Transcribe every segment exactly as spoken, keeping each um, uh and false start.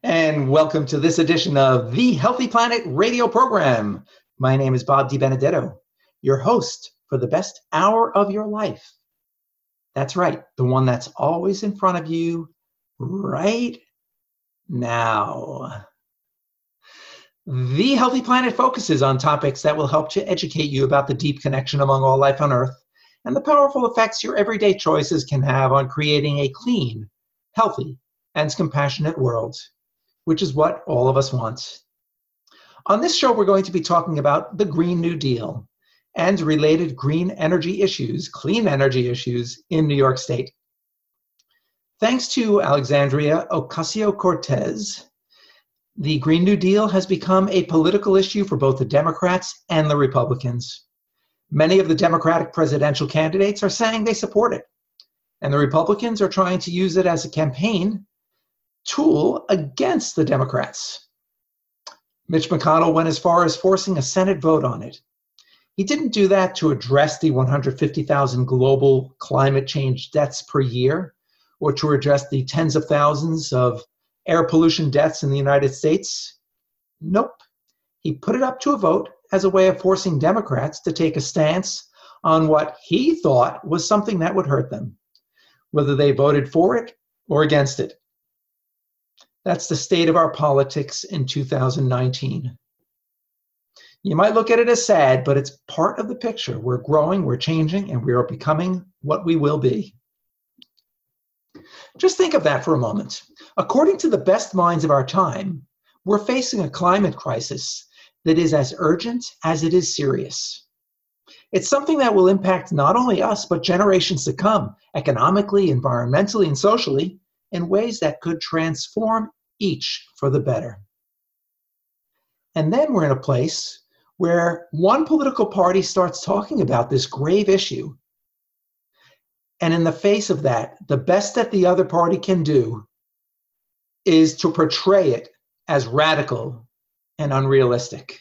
And welcome to this edition of the Healthy Planet radio program. My name is Bob DiBenedetto, your host for the best hour of your life. That's right, the one that's always in front of you right now. The Healthy Planet focuses on topics that will help to educate you about the deep connection among all life on Earth and the powerful effects your everyday choices can have on creating a clean, healthy, and compassionate world, which is what all of us want. On this show, we're going to be talking about the Green New Deal and related green energy issues, clean energy issues in New York State. Thanks to Alexandria Ocasio-Cortez, the Green New Deal has become a political issue for both the Democrats and the Republicans. Many of the Democratic presidential candidates are saying they support it, and the Republicans are trying to use it as a campaign tool against the Democrats. Mitch McConnell went as far as forcing a Senate vote on it. He didn't do that to address the one hundred fifty thousand global climate change deaths per year, or to address the tens of thousands of air pollution deaths in the United States. Nope. He put it up to a vote as a way of forcing Democrats to take a stance on what he thought was something that would hurt them, whether they voted for it or against it. That's the state of our politics in two thousand nineteen. You might look at it as sad, but it's part of the picture. We're growing, we're changing, and we are becoming what we will be. Just think of that for a moment. According to the best minds of our time, we're facing a climate crisis that is as urgent as it is serious. It's something that will impact not only us, but generations to come, economically, environmentally, and socially, in ways that could transform each for the better. And then we're in a place where one political party starts talking about this grave issue. And in the face of that, the best that the other party can do is to portray it as radical and unrealistic.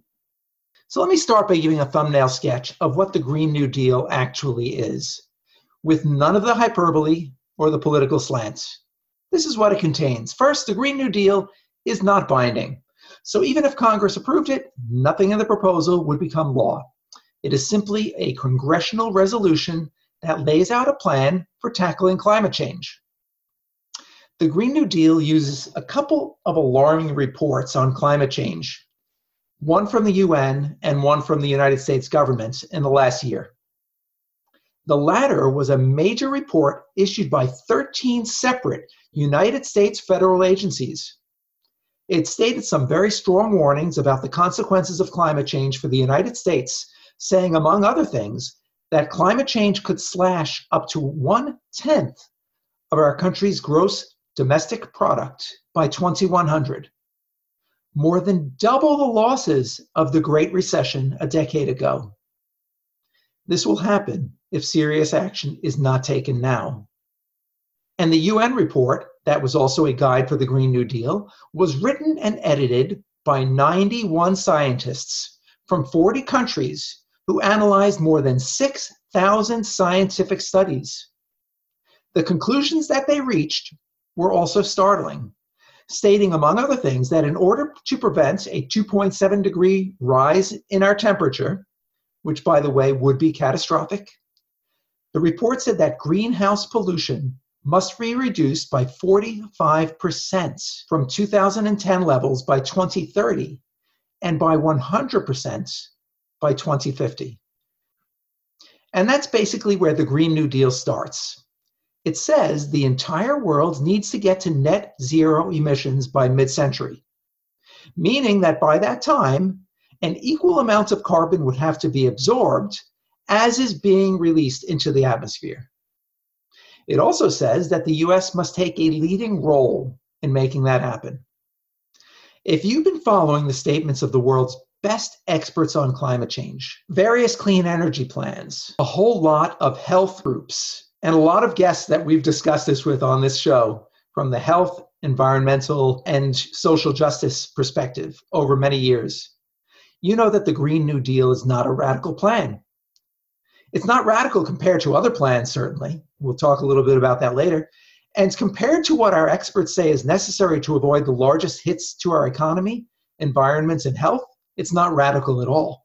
So let me start by giving a thumbnail sketch of what the Green New Deal actually is, with none of the hyperbole or the political slants. This is what it contains. First, the Green New Deal is not binding. So even if Congress approved it, nothing in the proposal would become law. It is simply a congressional resolution that lays out a plan for tackling climate change. The Green New Deal uses a couple of alarming reports on climate change, one from the U N and one from the United States government in the last year. The latter was a major report issued by thirteen separate United States federal agencies. It stated some very strong warnings about the consequences of climate change for the United States, saying, among other things, that climate change could slash up to one-tenth of our country's gross domestic product by twenty-one hundred, more than double the losses of the Great Recession a decade ago. This will happen if serious action is not taken now. And the U N report, that was also a guide for the Green New Deal, was written and edited by ninety-one scientists from forty countries who analyzed more than six thousand scientific studies. The conclusions that they reached were also startling, stating, among other things, that in order to prevent a two point seven degree rise in our temperature, which, by the way, would be catastrophic, the report said that greenhouse pollution must be reduced by forty-five percent from two thousand ten levels by twenty thirty and by one hundred percent by twenty fifty. And that's basically where the Green New Deal starts. It says the entire world needs to get to net zero emissions by mid-century, meaning that by that time, an equal amount of carbon would have to be absorbed as is being released into the atmosphere. It also says that the U S must take a leading role in making that happen. If you've been following the statements of the world's best experts on climate change, various clean energy plans, a whole lot of health groups, and a lot of guests that we've discussed this with on this show from the health, environmental, and social justice perspective over many years, you know that the Green New Deal is not a radical plan. It's not radical compared to other plans, certainly. We'll talk a little bit about that later. And compared to what our experts say is necessary to avoid the largest hits to our economy, environments, and health, it's not radical at all.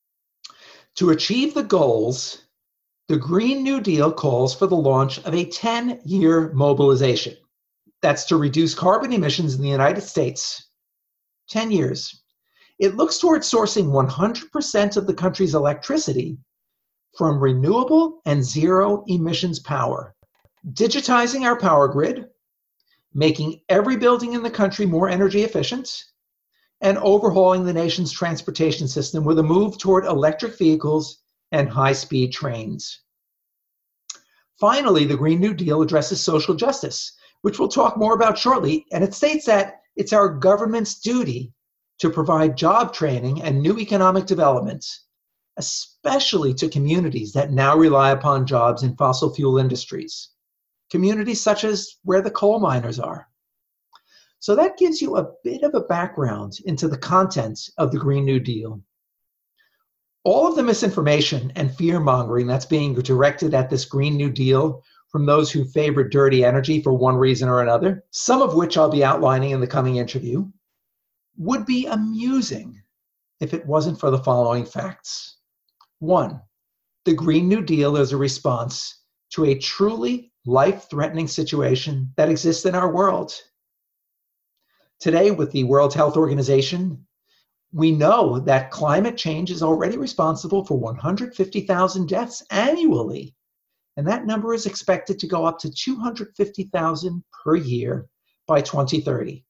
To achieve the goals, the Green New Deal calls for the launch of a ten-year mobilization. That's to reduce carbon emissions in the United States. ten years. It looks towards sourcing one hundred percent of the country's electricity from renewable and zero emissions power, digitizing our power grid, making every building in the country more energy efficient, and overhauling the nation's transportation system with a move toward electric vehicles and high-speed trains. Finally, the Green New Deal addresses social justice, which we'll talk more about shortly, and it states that it's our government's duty to provide job training and new economic development, especially to communities that now rely upon jobs in fossil fuel industries, communities such as where the coal miners are. So that gives you a bit of a background into the content of the Green New Deal. All of the misinformation and fear-mongering that's being directed at this Green New Deal from those who favor dirty energy for one reason or another, some of which I'll be outlining in the coming interview, would be amusing if it wasn't for the following facts. One, the Green New Deal is a response to a truly life-threatening situation that exists in our world. Today, with the World Health Organization, we know that climate change is already responsible for one hundred fifty thousand deaths annually, and that number is expected to go up to two hundred fifty thousand per year by twenty thirty.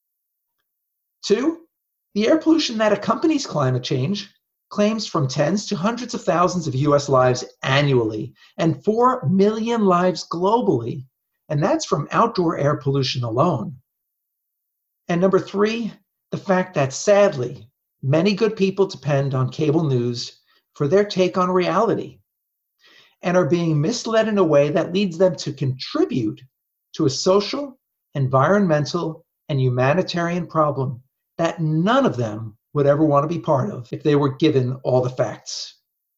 Two, the air pollution that accompanies climate change claims from tens to hundreds of thousands of U S lives annually and four million lives globally, and that's from outdoor air pollution alone. And number three, the fact that sadly, many good people depend on cable news for their take on reality and are being misled in a way that leads them to contribute to a social, environmental, and humanitarian problem that none of them would ever want to be part of if they were given all the facts.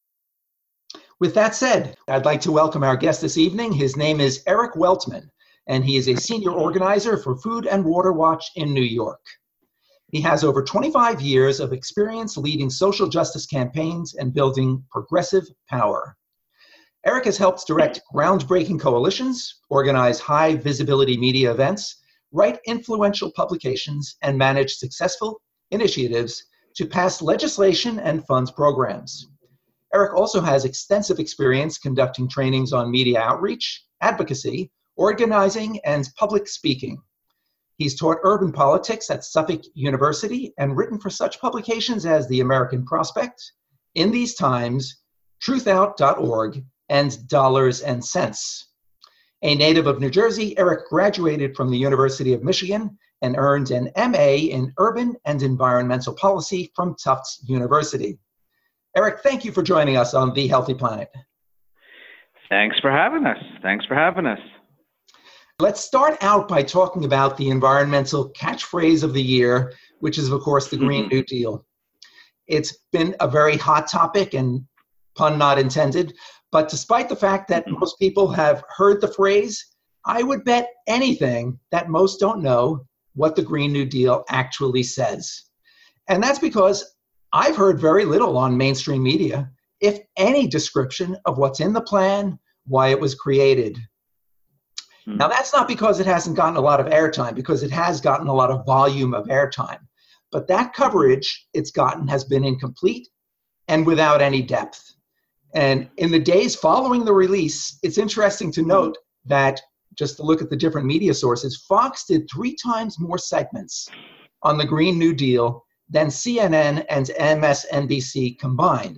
With that said, I'd like to welcome our guest this evening. His name is Eric Weltman, and he is a senior organizer for Food and Water Watch in New York. He has over twenty-five years of experience leading social justice campaigns and building progressive power. Eric has helped direct groundbreaking coalitions, organize high visibility media events, write influential publications, and manage successful initiatives to pass legislation and funds programs. Eric also has extensive experience conducting trainings on media outreach, advocacy, organizing, and public speaking. He's taught urban politics at Suffolk University and written for such publications as The American Prospect, In These Times, truth out dot org, and Dollars and Cents. A native of New Jersey, Eric graduated from the University of Michigan and earned an M A in Urban and Environmental Policy from Tufts University. Eric, thank you for joining us on The Healthy Planet. Thanks for having us. Thanks for having us. Let's start out by talking about the environmental catchphrase of the year, which is, of course, the Green New Deal. It's been a very hot topic, and pun not intended, but despite the fact that most people have heard the phrase, I would bet anything that most don't know what the Green New Deal actually says. And that's because I've heard very little on mainstream media, if any description of what's in the plan, why it was created. Hmm. Now, that's not because it hasn't gotten a lot of airtime, because it has gotten a lot of volume of airtime. But that coverage it's gotten has been incomplete and without any depth. And in the days following the release, it's interesting to note that, just to look at the different media sources, Fox did three times more segments on the Green New Deal than C N N and M S N B C combined.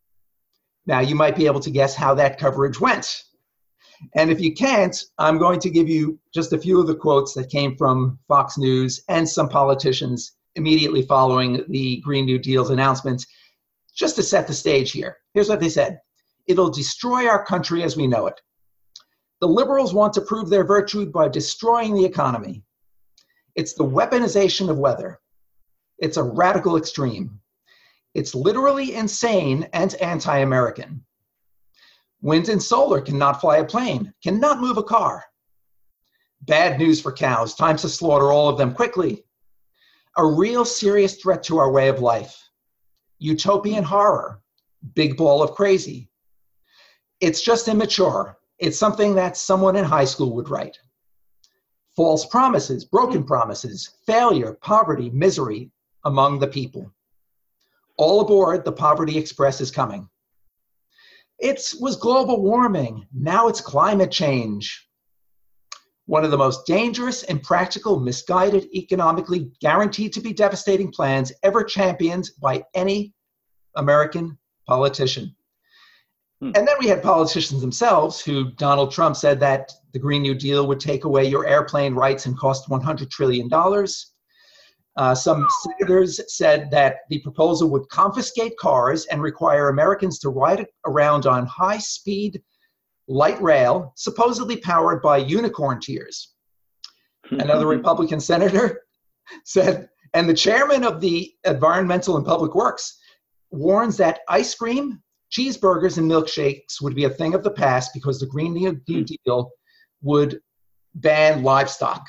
Now, you might be able to guess how that coverage went. And if you can't, I'm going to give you just a few of the quotes that came from Fox News and some politicians immediately following the Green New Deal's announcement, just to set the stage here. Here's what they said. It'll destroy our country as we know it. The liberals want to prove their virtue by destroying the economy. It's the weaponization of weather. It's a radical extreme. It's literally insane and anti-American. Wind and solar cannot fly a plane, cannot move a car. Bad news for cows. Time to slaughter all of them quickly. A real serious threat to our way of life. Utopian horror. Big ball of crazy. It's just immature. It's something that someone in high school would write. False promises, broken promises, failure, poverty, misery among the people. All aboard, the Poverty Express is coming. It was global warming. Now it's climate change. One of the most dangerous, impractical, misguided, economically guaranteed to be devastating plans ever championed by any American politician. Hmm. And then we had politicians themselves who, Donald Trump said that the Green New Deal would take away your airplane rights and cost one hundred trillion dollars. Uh, some senators said that the proposal would confiscate cars and require Americans to ride around on high-speed light rail, supposedly powered by unicorn tears. Another Republican senator said, and the chairman of the Environmental and Public Works warns that ice cream, cheeseburgers, and milkshakes would be a thing of the past because the Green New Deal would ban livestock.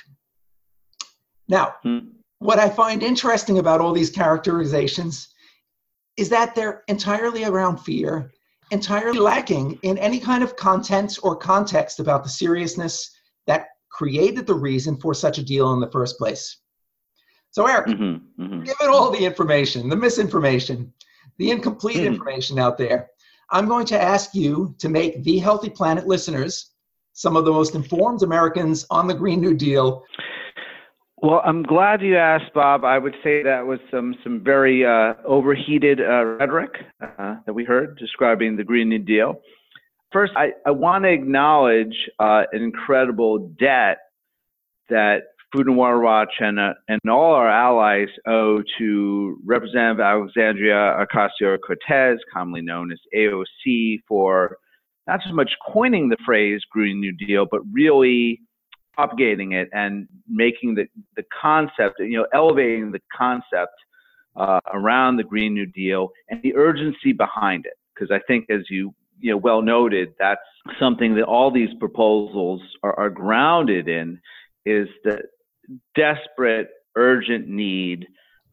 Now, what I find interesting about all these characterizations is that they're entirely around fear, entirely lacking in any kind of content or context about the seriousness that created the reason for such a deal in the first place. So Eric, mm-hmm, mm-hmm. given all the information, the misinformation, the incomplete mm. information out there, I'm going to ask you to make The Healthy Planet listeners some of the most informed Americans on the Green New Deal. Well, I'm glad you asked, Bob. I would say that was some some very uh, overheated uh, rhetoric uh, that we heard describing the Green New Deal. First, I, I want to acknowledge uh, an incredible debt that Food and Water Watch and, uh, and all our allies owe to Representative Alexandria Ocasio-Cortez, commonly known as A O C, for not so much coining the phrase Green New Deal, but really propagating it and making the, the concept, you know, elevating the concept uh, around the Green New Deal and the urgency behind it. Because I think, as you, you know, well noted, that's something that all these proposals are, are grounded in, is the desperate, urgent need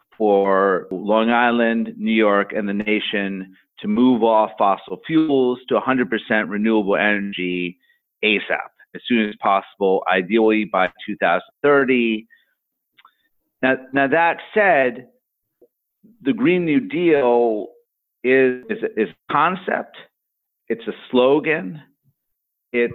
for Long Island, New York, and the nation to move off fossil fuels to one hundred percent renewable energy ASAP. As soon as possible, ideally by two thousand thirty. Now, now that said, the Green New Deal is, is, is a concept, it's a slogan, it's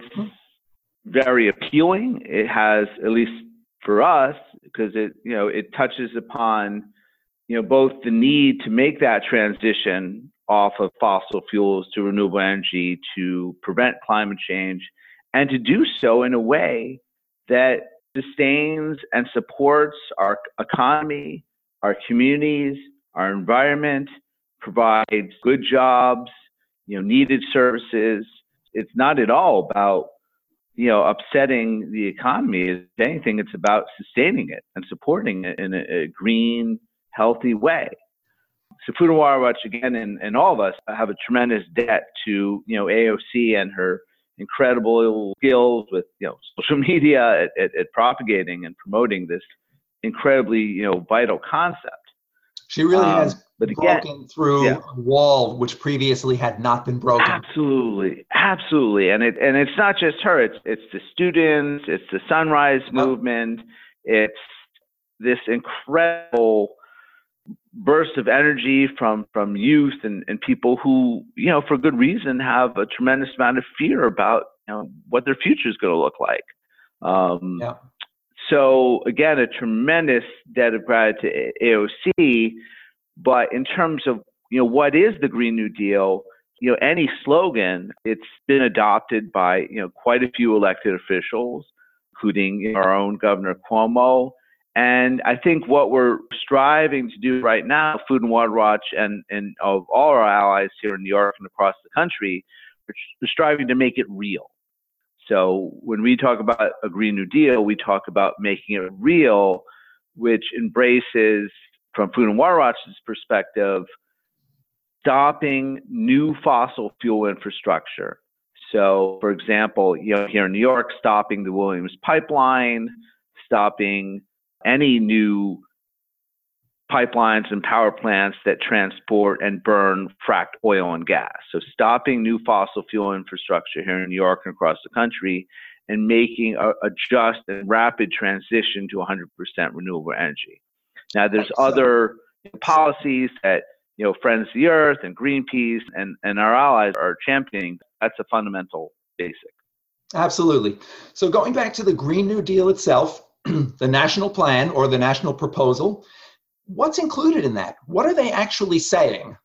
very appealing. It has, at least for us, because it, you know, it touches upon, you know, both the need to make that transition off of fossil fuels to renewable energy to prevent climate change, and to do so in a way that sustains and supports our economy, our communities, our environment, provides good jobs, you know, needed services. It's not at all about, you know, upsetting the economy. If anything, it's about sustaining it and supporting it in a, a green, healthy way. So Food and Water Watch, again, and, and all of us have a tremendous debt to, you know, A O C and her incredible skills with, you know, social media at, at, at propagating and promoting this incredibly, you know, vital concept. She really um, has but broken again, through yeah. a wall which previously had not been broken. Absolutely, absolutely, and it and it's not just her. It's it's the students. It's the Sunrise oh. Movement. It's this incredible burst of energy from from youth and, and people who, you know, for good reason, have a tremendous amount of fear about, you know, what their future is going to look like. Um, yeah. So again, a tremendous debt of gratitude to A O C. But in terms of, you know, what is the Green New Deal? You know, any slogan, it's been adopted by, you know, quite a few elected officials, including our own Governor Cuomo. And I think what we're striving to do right now, Food and Water Watch and, and of all our allies here in New York and across the country, we're striving to make it real. So when we talk about a Green New Deal, we talk about making it real, which embraces, from Food and Water Watch's perspective, stopping new fossil fuel infrastructure, So, for example, you know, here in New York, stopping the Williams pipeline, stopping any new pipelines and power plants that transport and burn fracked oil and gas. So stopping new fossil fuel infrastructure here in New York and across the country and making a, a just and rapid transition to one hundred percent renewable energy. Now, there's so, other policies that, you know, Friends of the Earth and Greenpeace and, and our allies are championing. That's a fundamental basic. Absolutely. So going back to the Green New Deal itself, the national plan or the national proposal, what's included in that? What are they actually saying?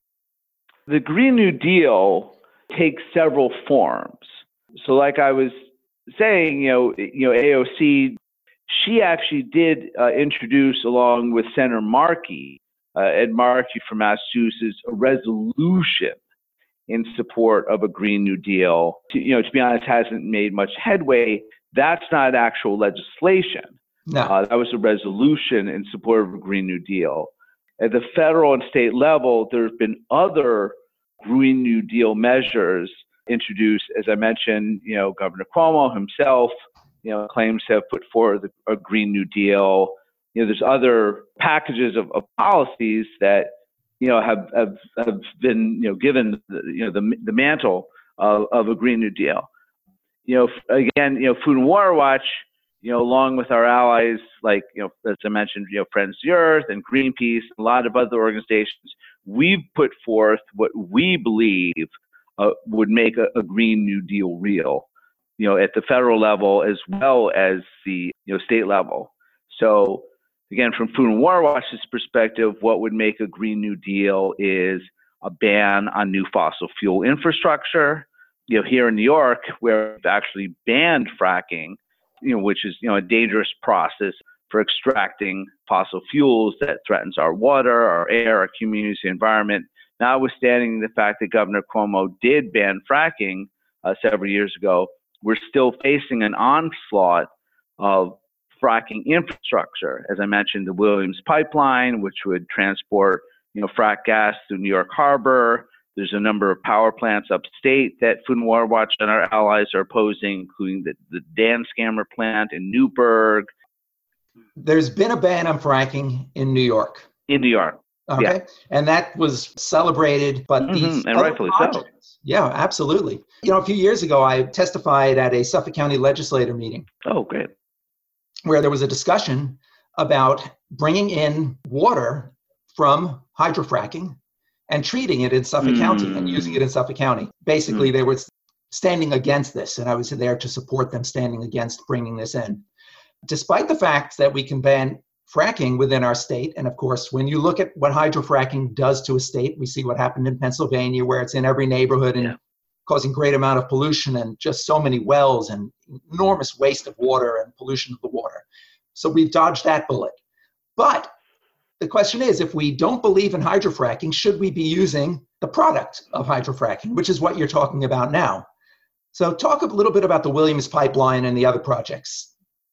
The Green New Deal takes several forms. So like I was saying, you know, you know, A O C, she actually did uh, introduce, along with Senator Markey, uh, Ed Markey from Massachusetts, a resolution in support of a Green New Deal. To, you know, to be honest, hasn't made much headway. That's not actual legislation. No. Uh, that was a resolution in support of a Green New Deal. At the federal and state level, there have been other Green New Deal measures introduced. As I mentioned, you know, Governor Cuomo himself, you know, claims to have put forward a Green New Deal. You know, there's other packages of, of policies that, you know, have, have, have been, you know, given, the, you know, the, the mantle of, of a Green New Deal. You know, again, you know, Food and Water Watch, you know, along with our allies, like, you know, as I mentioned, you know, Friends of the Earth and Greenpeace, a lot of other organizations, we've put forth what we believe uh, would make a, a Green New Deal real, you know, at the federal level as well as the, you know, state level. So, again, from Food and Water Watch's perspective, what would make a Green New Deal is a ban on new fossil fuel infrastructure. You know, here in New York, where we've actually banned fracking, you know, which is, you know, a dangerous process for extracting fossil fuels that threatens our water, our air, our communities, the environment. Notwithstanding the fact that Governor Cuomo did ban fracking uh, several years ago, we're still facing an onslaught of fracking infrastructure. As I mentioned, the Williams pipeline, which would transport, you know, frack gas through New York Harbor. There's a number of power plants upstate that Food and Water Watch and our allies are opposing, including the, the Dan Scammer plant in Newburgh. There's been a ban on fracking in New York. In New York. Okay. Yeah. And that was celebrated, but mm-hmm. these and rightfully so. Yeah, absolutely. You know, a few years ago, I testified at a Suffolk County legislator meeting. Oh, great. Where there was a discussion about bringing in water from hydrofracking and treating it in Suffolk mm. County and using it in Suffolk County. Basically, mm. they were standing against this, and I was there to support them standing against bringing this in. Despite the fact that we can ban fracking within our state, and of course, when you look at what hydrofracking does to a state, we see what happened in Pennsylvania, where it's in every neighborhood and yeah. causing great amount of pollution and just so many wells and enormous waste of water and pollution of the water. So we've dodged that bullet. But the question is, if we don't believe in hydrofracking, should we be using the product of hydrofracking, which is what you're talking about now? So talk a little bit about the Williams pipeline and the other projects.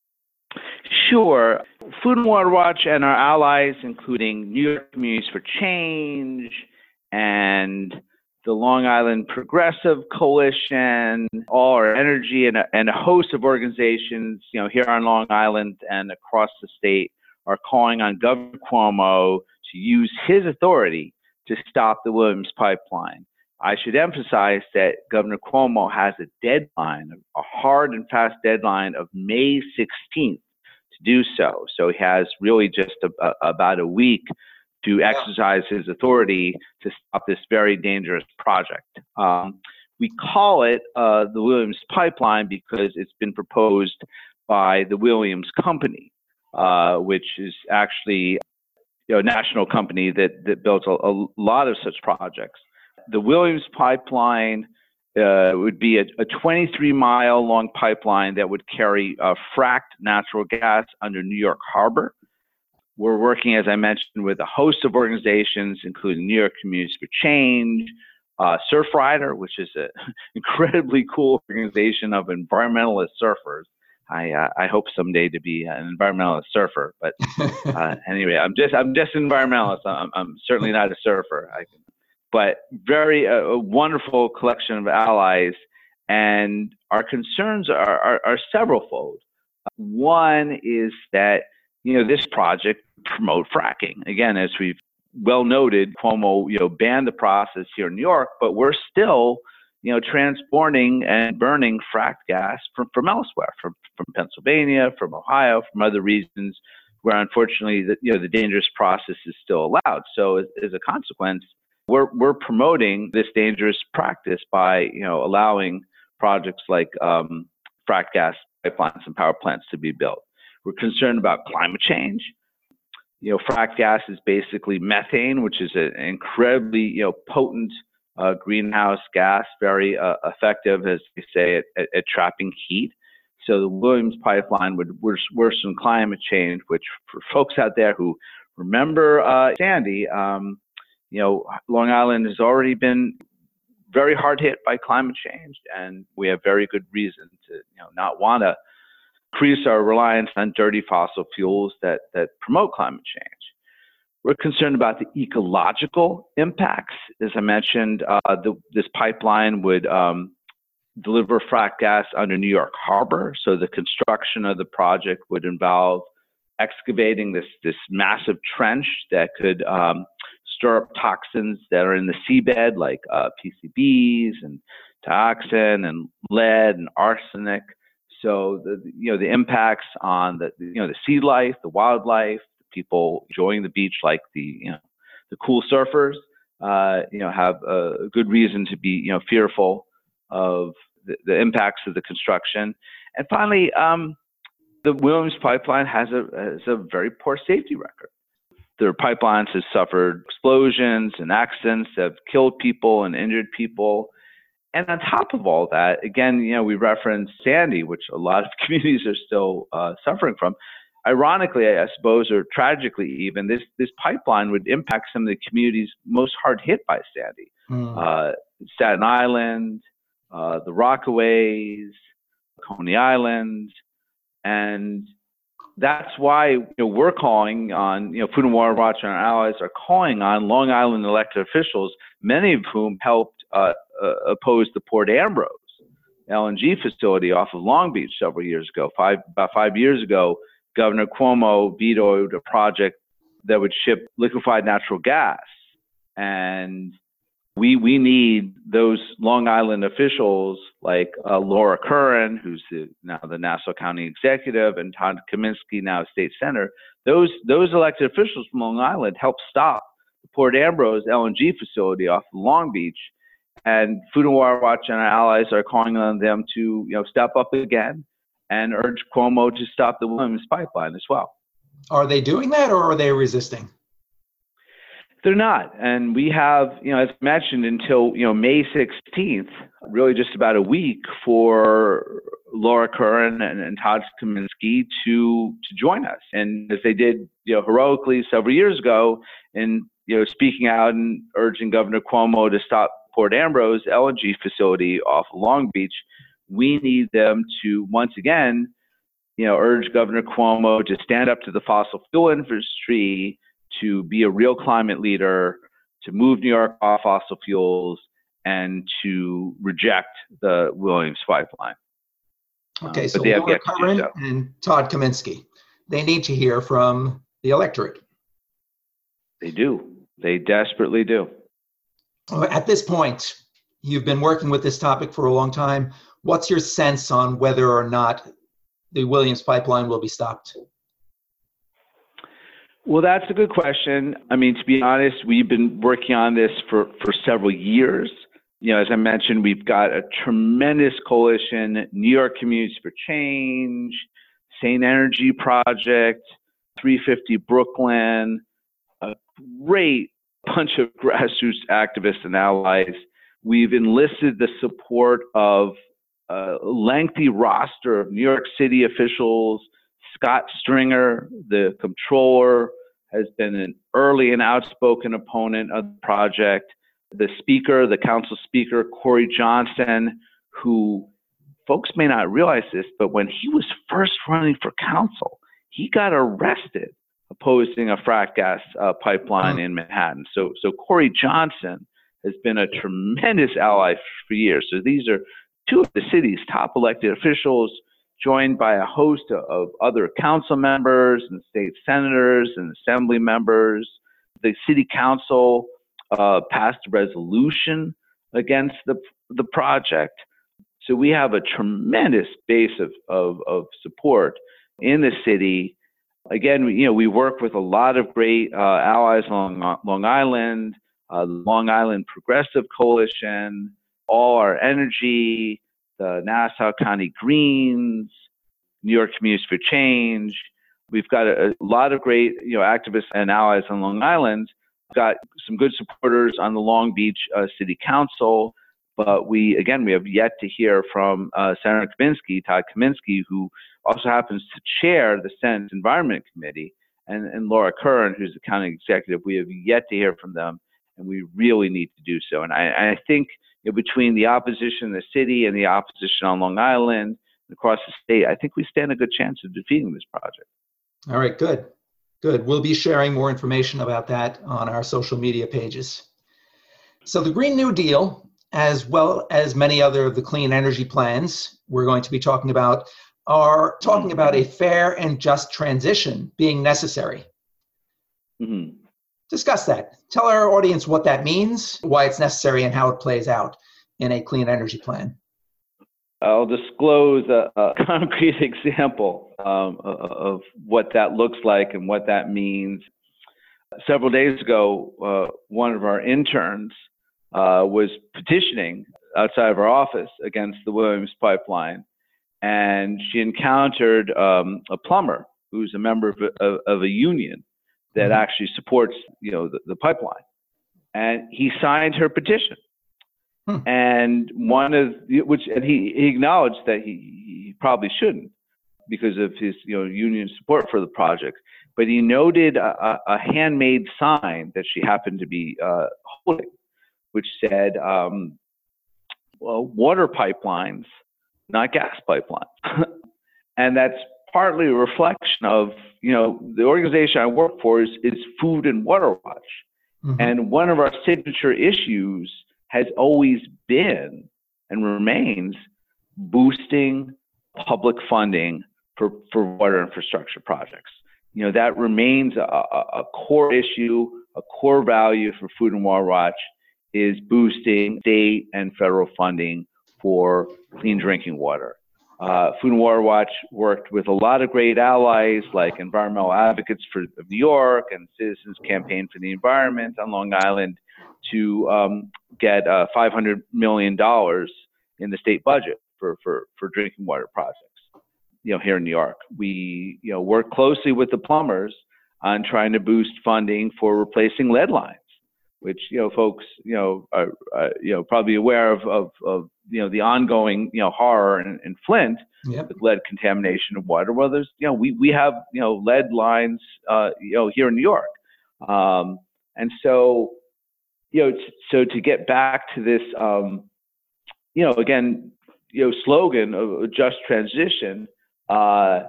Sure. Food and Water Watch and our allies, including New York Communities for Change and the Long Island Progressive Coalition, All Our Energy, and a, and a host of organizations, you know, here on Long Island and across the state, are calling on Governor Cuomo to use his authority to stop the Williams pipeline. I should emphasize that Governor Cuomo has a deadline, a hard and fast deadline of May sixteenth to do so. So he has really just a, a, about a week to exercise his authority to stop this very dangerous project. Um, we call it uh, the Williams pipeline because it's been proposed by the Williams Company, uh, which is actually, you know, a national company that, that builds a, a lot of such projects. The Williams pipeline uh, would be a, a twenty-three mile long pipeline that would carry uh, fracked natural gas under New York Harbor. We're working, as I mentioned, with a host of organizations, including New York Communities for Change, uh, Surfrider, which is an incredibly cool organization of environmentalist surfers. I uh, I hope someday to be an environmentalist surfer, but uh, anyway, I'm just I'm just an environmentalist. I'm, I'm certainly not a surfer. I can, but very uh, a wonderful collection of allies, And our concerns are, are, are severalfold. One is that, you know, this project promote fracking. Again, as we've well noted, Cuomo, you know, banned the process here in New York, but we're still, you know, transporting and burning fracked gas from, from elsewhere, from, from Pennsylvania, from Ohio, from other regions where unfortunately, the, you know, the dangerous process is still allowed. So as, as a consequence, we're, we're promoting this dangerous practice by, you know, allowing projects like um, fracked gas pipelines and power plants to be built. We're concerned about climate change. You know, fracked gas is basically methane, which is an incredibly, you know, potent uh, greenhouse gas, very uh, effective, as they say, at, at, at trapping heat. So the Williams pipeline would worsen climate change, which for folks out there who remember uh, Sandy, um, you know, Long Island has already been very hard hit by climate change, and we have very good reason to, you know, not want to increase our reliance on dirty fossil fuels that that promote climate change. We're concerned about the ecological impacts. As I mentioned, uh, the, this pipeline would um, deliver fracked gas under New York Harbor, so the construction of the project would involve excavating this this massive trench that could um, stir up toxins that are in the seabed, like uh, P C Bs and dioxin and lead and arsenic. So the you know the impacts on the you know the sea life, the wildlife, the people enjoying the beach, like the you know the cool surfers, uh, you know have a good reason to be you know fearful of the, the impacts of the construction. And finally, um, the Williams pipeline has a has a very poor safety record. Their pipelines have suffered explosions and accidents that have killed people and injured people. And on top of all that, again, you know, we referenced Sandy, which a lot of communities are still uh, suffering from. Ironically, I suppose, or tragically even, this this pipeline would impact some of the communities most hard hit by Sandy. Mm. Uh, Staten Island, uh, the Rockaways, Coney Island, and that's why you know, we're calling on, you know, Food and Water Watch and our allies are calling on Long Island elected officials, many of whom helped uh, uh, oppose the Port Ambrose L N G facility off of Long Beach several years ago. Five, about five years ago, Governor Cuomo vetoed a project that would ship liquefied natural gas. And we we need those Long Island officials like uh, Laura Curran, who's the, now the Nassau County Executive, and Todd Kaminsky, now State Senator. Those those elected officials from Long Island helped stop the Port Ambrose L N G facility off of Long Beach. And Food and Water Watch and our allies are calling on them to you know step up again and urge Cuomo to stop the Williams pipeline as well. Are they doing that, or are they resisting? They're not. And we have, you know, as mentioned, until, you know, May sixteenth, really just about a week for Laura Curran and, and Todd Kaminsky to to join us. And as they did, you know, heroically several years ago in, you know, speaking out and urging Governor Cuomo to stop Port Ambrose L N G facility off Long Beach, we need them to once again, you know, urge Governor Cuomo to stand up to the fossil fuel industry, to be a real climate leader, to move New York off fossil fuels, and to reject the Williams pipeline. Okay, um, so Laura Curran so. and Todd Kaminsky, they need to hear from the electorate. They do. They desperately do. At this point, you've been working with this topic for a long time. What's your sense on whether or not the Williams pipeline will be stopped? Well, that's a good question. I mean, to be honest, we've been working on this for, for several years. You know, as I mentioned, we've got a tremendous coalition, New York Communities for Change, Sane Energy Project, three fifty Brooklyn, a great bunch of grassroots activists and allies. We've enlisted the support of a lengthy roster of New York City officials. Scott Stringer, the comptroller, has been an early and outspoken opponent of the project. The speaker, the council speaker, Corey Johnson, who folks may not realize this, but when he was first running for council, he got arrested opposing a frack gas uh, pipeline in Manhattan. So, so Corey Johnson has been a tremendous ally for years. So these are two of the city's top elected officials, joined by a host of other council members and state senators and assembly members. The city council uh, passed a resolution against the, the project. So we have a tremendous base of, of, of support in the city. Again, you know, we work with a lot of great uh, allies along Long Island, uh, the Long Island Progressive Coalition, All Our Energy, the Nassau County Greens, New York Communities for Change. We've got a, a lot of great, you know, activists and allies on Long Island. We've got some good supporters on the Long Beach uh, City Council. But we, again, we have yet to hear from uh, Senator Kaminsky, Todd Kaminsky, who also happens to chair the Senate Environment Committee, and, and Laura Curran, who's the county executive. We have yet to hear from them, and we really need to do so. And I, I think you know, between the opposition in the city and the opposition on Long Island and across the state, I think we stand a good chance of defeating this project. All right, good, good. We'll be sharing more information about that on our social media pages. So the Green New Deal, as well as many other of the clean energy plans we're going to be talking about, are talking about a fair and just transition being necessary. Mm-hmm. Discuss that. Tell our audience what that means, why it's necessary, and how it plays out in a clean energy plan. I'll disclose a, a concrete example um, of what that looks like and what that means. Several days ago, uh, one of our interns Uh, was petitioning outside of our office against the Williams pipeline, and she encountered um, a plumber who's a member of a, of, of a union that mm-hmm. actually supports, you know, the, the pipeline, and he signed her petition. Hmm. And one of which, and he, he acknowledged that he, he probably shouldn't because of his, you know, union support for the project, but he noted a, a, a handmade sign that she happened to be uh, holding, which said, um, well, water pipelines, not gas pipelines. And that's partly a reflection of, you know, the organization I work for is, is Food and Water Watch. Mm-hmm. And one of our signature issues has always been and remains boosting public funding for, for water infrastructure projects. You know, that remains a, a core issue, a core value for Food and Water Watch, is boosting state and federal funding for clean drinking water. Uh, Food and Water Watch worked with a lot of great allies like Environmental Advocates for of New York and Citizens Campaign for the Environment on Long Island to um, get uh, five hundred million dollars in the state budget for, for, for drinking water projects. You know, here in New York, we you know work closely with the plumbers on trying to boost funding for replacing lead lines, which, you know, folks, you know, are, uh, you know, probably aware of, of, of, you know, the ongoing, you know, horror in, in Flint yep. with lead contamination of water. Well, there's, you know, we, we have, you know, lead lines, uh, you know, here in New York. Um, and so, you know, t- so to get back to this, um, you know, again, you know, slogan of a just transition, uh,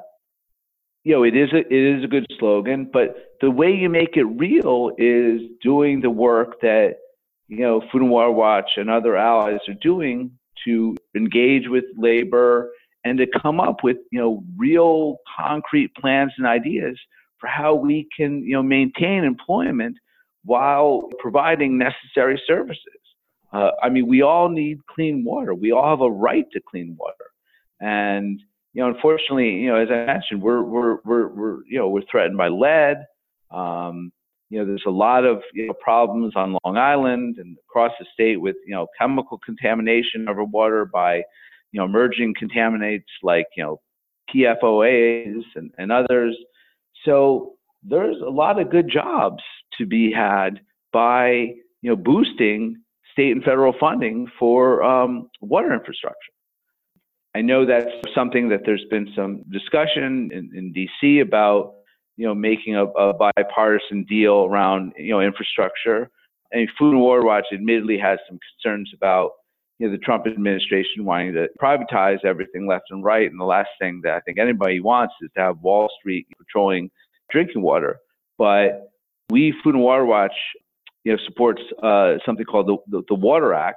you know, it is a, it is a good slogan, but the way you make it real is doing the work that, you know, Food and Water Watch and other allies are doing to engage with labor and to come up with, you know, real concrete plans and ideas for how we can, you know, maintain employment while providing necessary services. Uh, I mean, we all need clean water. We all have a right to clean water. And, you know, unfortunately, you know, as I mentioned, we're, we're, we're, we're you know, we're threatened by lead. Um, you know, there's a lot of you know, problems on Long Island and across the state with, you know, chemical contamination of our water by, you know, emerging contaminants like, you know, P F O As and, and others. So there's a lot of good jobs to be had by, you know, boosting state and federal funding for um, water infrastructure. I know that's something that there's been some discussion in, in D C about, you know, making a, a bipartisan deal around, you know, infrastructure. And Food and Water Watch admittedly has some concerns about, you know, the Trump administration wanting to privatize everything left and right. And the last thing that I think anybody wants is to have Wall Street controlling drinking water. But we, Food and Water Watch, you know, supports uh, something called the, the, the Water Act,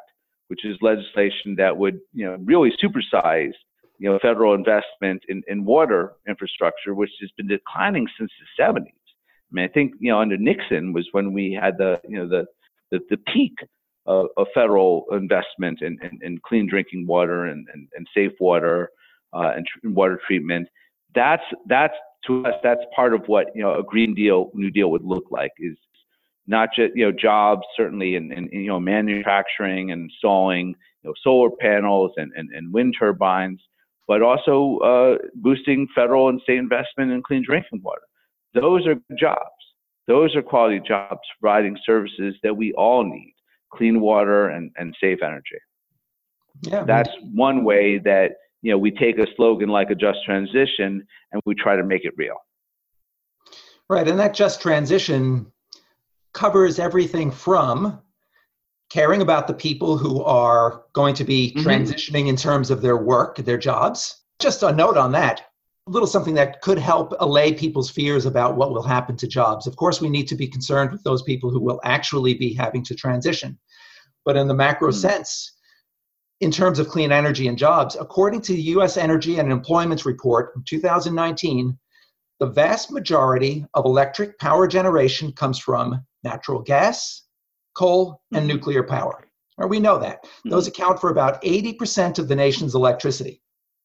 which is legislation that would, you know, really supersize, you know, federal investment in, in water infrastructure, which has been declining since the seventies. I mean, I think, you know, under Nixon was when we had the, you know, the the, the peak of, of federal investment in, in, in clean drinking water and, and, and safe water uh, and tr- water treatment. That's that's to us, that's part of what, you know, a Green Deal, New Deal would look like, is not just, you know, jobs, certainly in, in, in you know, manufacturing and installing, you know, solar panels and, and, and wind turbines, but also uh, boosting federal and state investment in clean drinking water. Those are jobs. Those are quality jobs, providing services that we all need, clean water and, and safe energy. Yeah, That's one way that, you know, we take a slogan like a just transition and we try to make it real. Right, and that just transition covers everything from caring about the people who are going to be mm-hmm. transitioning in terms of their work, their jobs. Just a note on that, a little something that could help allay people's fears about what will happen to jobs. Of course, we need to be concerned with those people who will actually be having to transition. But in the macro mm-hmm. sense, in terms of clean energy and jobs, according to the U S Energy and Employment Report from two thousand nineteen, the vast majority of electric power generation comes from natural gas, coal, and mm-hmm. nuclear power. Or we know that. Mm-hmm. Those account for about eighty percent of the nation's electricity.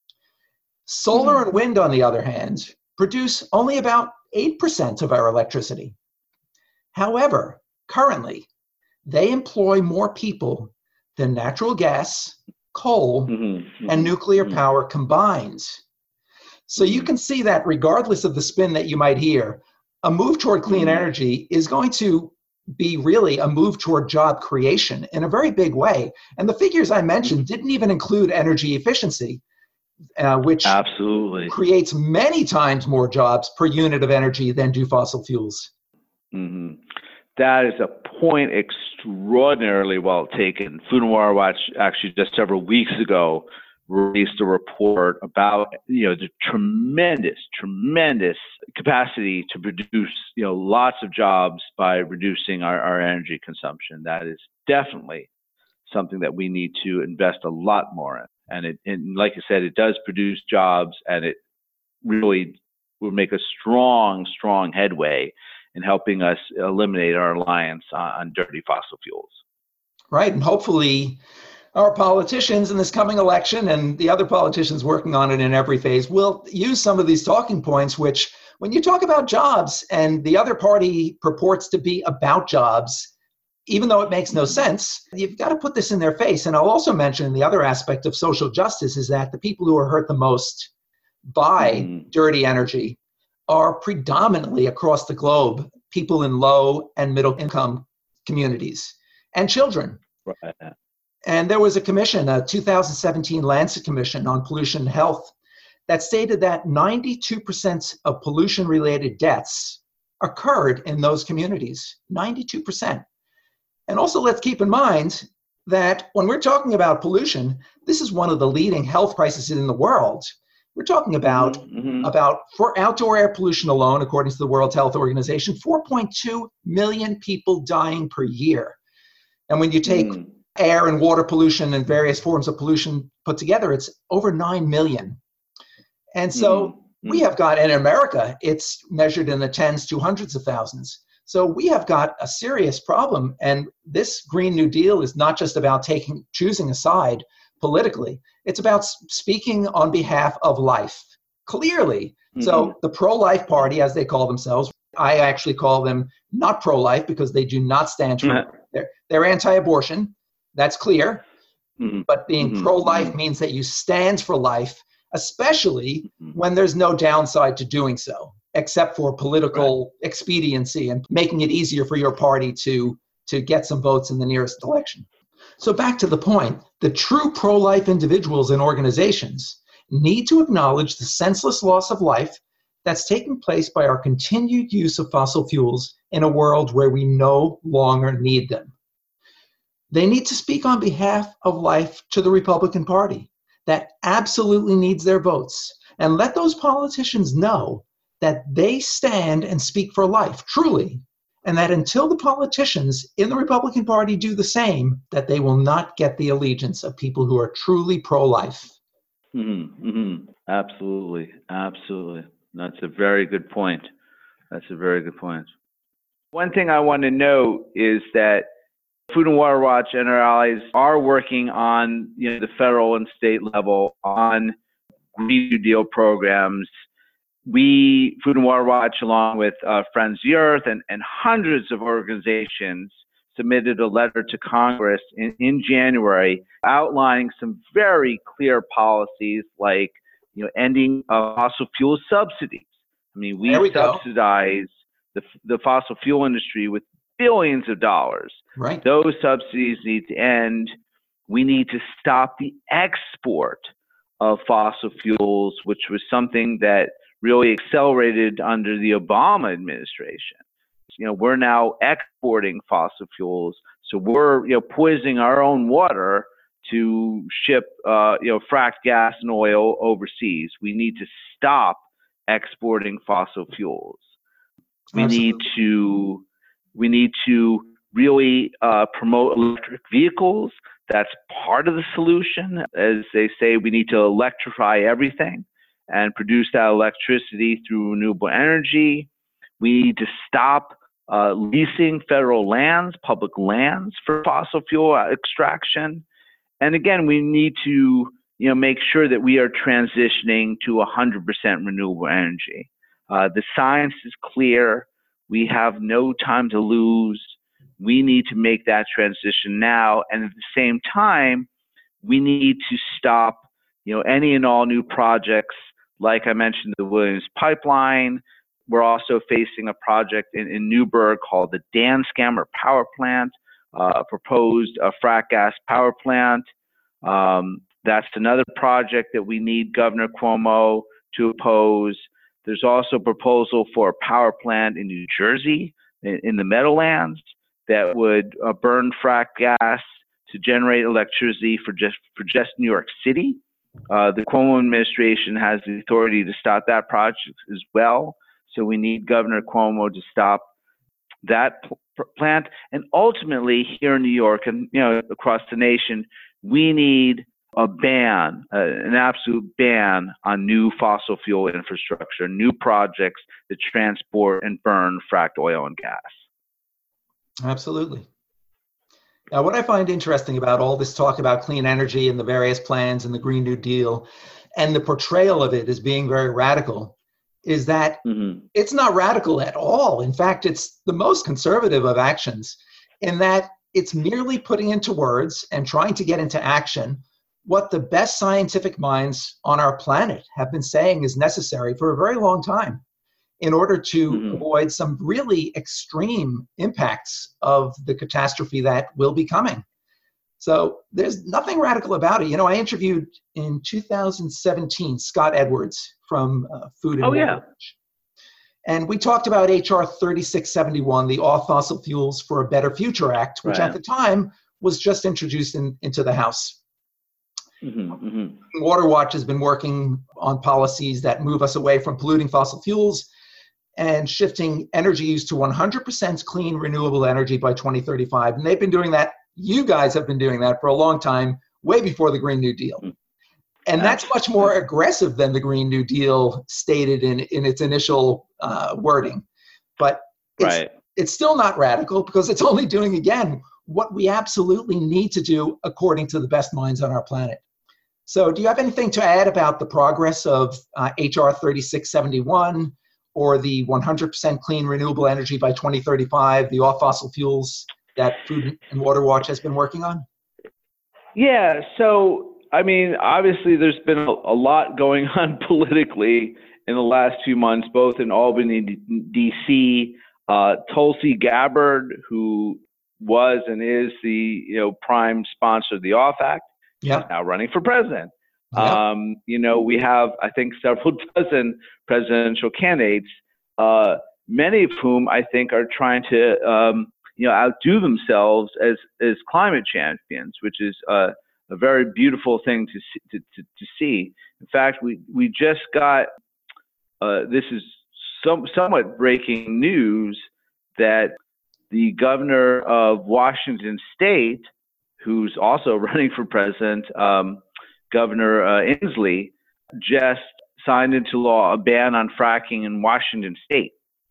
Solar mm-hmm. and wind, on the other hand, produce only about eight percent of our electricity. However, currently, they employ more people than natural gas, coal, mm-hmm. and nuclear mm-hmm. power combined. So you can see that regardless of the spin that you might hear, a move toward clean mm-hmm. energy is going to be really a move toward job creation in a very big way. And the figures I mentioned didn't even include energy efficiency, uh, which absolutely creates many times more jobs per unit of energy than do fossil fuels. Mm-hmm. That is a point extraordinarily well taken. Food and Water Watch actually just several weeks ago released a report about, you know, the tremendous, tremendous capacity to produce, you know, lots of jobs by reducing our, our energy consumption. That is definitely something that we need to invest a lot more in. And it, and like I said, it does produce jobs, and it really will make a strong, strong headway in helping us eliminate our reliance on, on dirty fossil fuels. Right, and hopefully our politicians in this coming election and the other politicians working on it in every phase will use some of these talking points, which when you talk about jobs and the other party purports to be about jobs, even though it makes no sense, you've got to put this in their face. And I'll also mention the other aspect of social justice is that the people who are hurt the most by mm. dirty energy are predominantly across the globe people in low and middle income communities and children. Right. And there was a commission, a two thousand seventeen Lancet Commission on Pollution and Health, that stated that ninety-two percent of pollution-related deaths occurred in those communities, ninety-two percent. And also let's keep in mind that when we're talking about pollution, this is one of the leading health crises in the world. We're talking about, mm-hmm. about for outdoor air pollution alone, according to the World Health Organization, four point two million people dying per year. And when you take mm. air and water pollution and various forms of pollution put together, it's over nine million. And so mm-hmm. we have got, in America, it's measured in the tens to hundreds of thousands. So we have got a serious problem. And this Green New Deal is not just about taking, choosing a side politically. It's about speaking on behalf of life, clearly. Mm-hmm. So the pro-life party, as they call themselves, I actually call them not pro-life because they do not stand for mm-hmm. they're, they're anti-abortion. That's clear. Mm-hmm. But being mm-hmm. pro-life mm-hmm. means that you stand for life, especially mm-hmm. when there's no downside to doing so, except for political right. expediency and making it easier for your party to, to get some votes in the nearest election. So back to the point, the true pro-life individuals and organizations need to acknowledge the senseless loss of life that's taking place by our continued use of fossil fuels in a world where we no longer need them. They need to speak on behalf of life to the Republican Party that absolutely needs their votes, and let those politicians know that they stand and speak for life, truly, and that until the politicians in the Republican Party do the same, that they will not get the allegiance of people who are truly pro-life. Mm-hmm, mm-hmm. Absolutely, absolutely. That's a very good point. That's a very good point. One thing I want to note is that Food and Water Watch and our allies are working on, you know, the federal and state level on Green New Deal programs. We, Food and Water Watch, along with uh, Friends of the Earth and, and hundreds of organizations, submitted a letter to Congress in, in January outlining some very clear policies like, you know, ending uh, fossil fuel subsidies. I mean, we, we subsidize the, the fossil fuel industry with billions of dollars. Right. Those subsidies need to end. We need to stop the export of fossil fuels, which was something that really accelerated under the Obama administration. You know, we're now exporting fossil fuels, so we're, you know, poisoning our own water to ship, uh, you know, fracked gas and oil overseas. We need to stop exporting fossil fuels. We Absolutely. need to, we need to really uh, promote electric vehicles. That's part of the solution. As they say, we need to electrify everything and produce that electricity through renewable energy. We need to stop uh, leasing federal lands, public lands, for fossil fuel extraction. And again, we need to, you know, make sure that we are transitioning to one hundred percent renewable energy. Uh, the science is clear. We have no time to lose. We need to make that transition now. And at the same time, we need to stop, you know, any and all new projects. Like I mentioned, the Williams Pipeline. We're also facing a project in, in Newburgh called the Dan Scammer Power Plant, uh, a proposed uh, frack gas power plant. Um, that's another project that we need Governor Cuomo to oppose. There's also a proposal for a power plant in New Jersey, in, in the Meadowlands, that would uh, burn frack gas to generate electricity for just for just New York City. Uh, the Cuomo administration has the authority to stop that project as well. So we need Governor Cuomo to stop that p- plant. And ultimately, here in New York and, you know, across the nation, we need a ban, uh, an absolute ban on new fossil fuel infrastructure, new projects that transport and burn fracked oil and gas. Absolutely. Now, what I find interesting about all this talk about clean energy and the various plans and the Green New Deal and the portrayal of it as being very radical is that mm-hmm. it's not radical at all. In fact, it's the most conservative of actions in that it's merely putting into words and trying to get into action what the best scientific minds on our planet have been saying is necessary for a very long time in order to mm-hmm. avoid some really extreme impacts of the catastrophe that will be coming. So there's nothing radical about it. You know, I interviewed in two thousand seventeen Scott Edwards from uh, Food and oh, Water yeah. Watch. And we talked about H R thirty-six seventy-one, the Off Fossil Fuels for a Better Future Act, which right. at the time was just introduced in, into the House. Mm-hmm, mm-hmm. Water Watch has been working on policies that move us away from polluting fossil fuels and shifting energy use to one hundred percent clean renewable energy by twenty thirty-five. And they've been doing that. You guys have been doing that for a long time, way before the Green New Deal. And that's much more aggressive than the Green New Deal stated in, in its initial uh, wording. But it's, right. it's still not radical because it's only doing, again, what we absolutely need to do according to the best minds on our planet. So do you have anything to add about the progress of uh, H R thirty-six seventy-one or the one hundred percent clean renewable energy by twenty thirty-five, the off fossil fuels that Food and Water Watch has been working on? Yeah, so, I mean, obviously there's been a, a lot going on politically in the last few months, both in Albany, D C. Uh, Tulsi Gabbard, who was and is the, you know, prime sponsor of the Off Act, yeah. is now running for president. Yeah. Um, you know, we have, I think, several dozen presidential candidates, uh, many of whom I think are trying to, um, you know, outdo themselves as as climate champions, which is uh, a very beautiful thing to see, to, to, to see. In fact, we we just got uh, this is some somewhat breaking news that the governor of Washington State, who's also running for president, um, Governor uh, Inslee, just signed into law a ban on fracking in Washington State.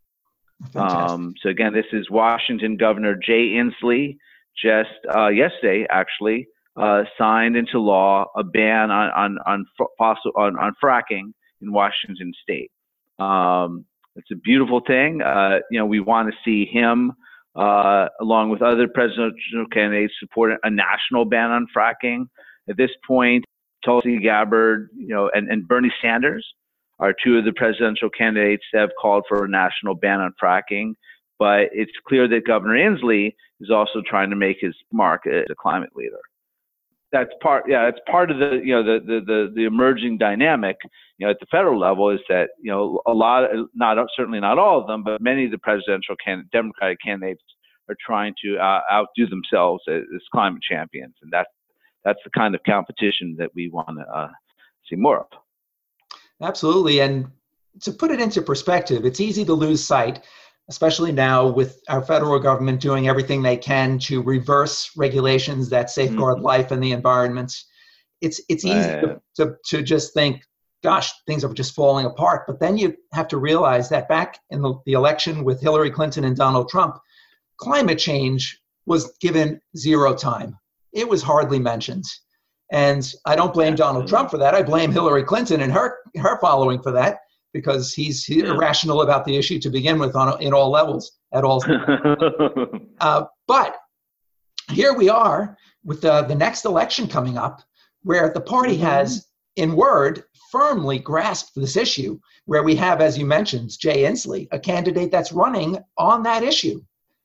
Um, so again, this is Washington Governor Jay Inslee, just uh, yesterday actually uh, signed into law a ban on on on fossil on, on fracking in Washington State. Um, it's a beautiful thing. Uh, you know, we want to see him, uh, along with other presidential candidates, support a national ban on fracking. At this point, Tulsi Gabbard, you know, and, and Bernie Sanders are two of the presidential candidates that have called for a national ban on fracking. But it's clear that Governor Inslee is also trying to make his mark as a climate leader. That's part, yeah, it's part of the, you know, the, the, the, the emerging dynamic, you know, at the federal level is that, you know, a lot, not, certainly not all of them, but many of the presidential candidate, Democratic candidates are trying to uh, outdo themselves as, as climate champions. And that's, that's the kind of competition that we want to uh, see more of. Absolutely. And to put it into perspective, it's easy to lose sight, especially now with our federal government doing everything they can to reverse regulations that safeguard mm-hmm. life and the environment. It's it's easy uh, to, to, to just think, gosh, things are just falling apart. But then you have to realize that back in the, the election with Hillary Clinton and Donald Trump, climate change was given zero time. It was hardly mentioned. And I don't blame Donald Trump for that. I blame Hillary Clinton and her her following for that, because he's, he's yeah. irrational about the issue to begin with on in all levels, at all. uh, but here we are with the, the next election coming up, where the party mm-hmm. has, in word, firmly grasped this issue, where we have, as you mentioned, Jay Inslee, a candidate that's running on that issue.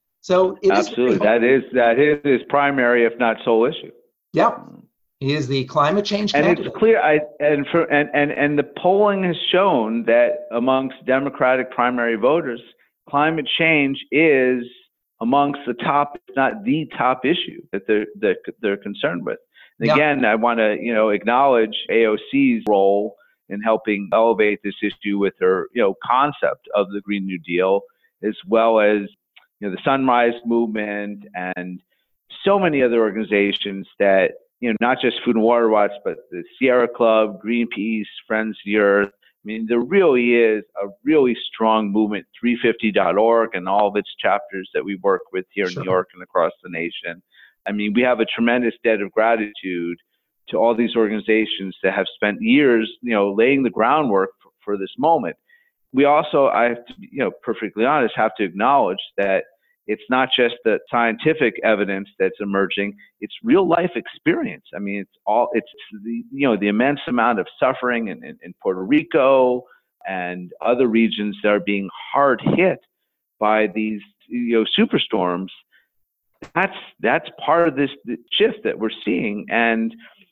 So it Absolutely. is that is that is his primary, if not sole issue. Yep. He is the climate change and candidate. It's clear, I, and, for, and, and, and the polling has shown that amongst Democratic primary voters, climate change is amongst the top, if not the top issue that they're, that they're concerned with. And again, yeah. I want to, you know, acknowledge A O C's role in helping elevate this issue with her, you know, concept of the Green New Deal, as well as, you know, the Sunrise Movement and so many other organizations that, you know, not just Food and Water Watch, but the Sierra Club, Greenpeace, Friends of the Earth. I mean, there really is a really strong movement, three fifty dot org and all of its chapters that we work with here sure. in New York and across the nation. I mean, we have a tremendous debt of gratitude to all these organizations that have spent years, you know, laying the groundwork for, for this moment. We also, I have to be, you know, perfectly honest, have to acknowledge that it's not just the scientific evidence that's emerging, it's real life experience. I mean, it's all, it's the, you know, the immense amount of suffering in, in, in Puerto Rico and other regions that are being hard hit by these, you know, superstorms. That's, that's part of this shift that we're seeing. And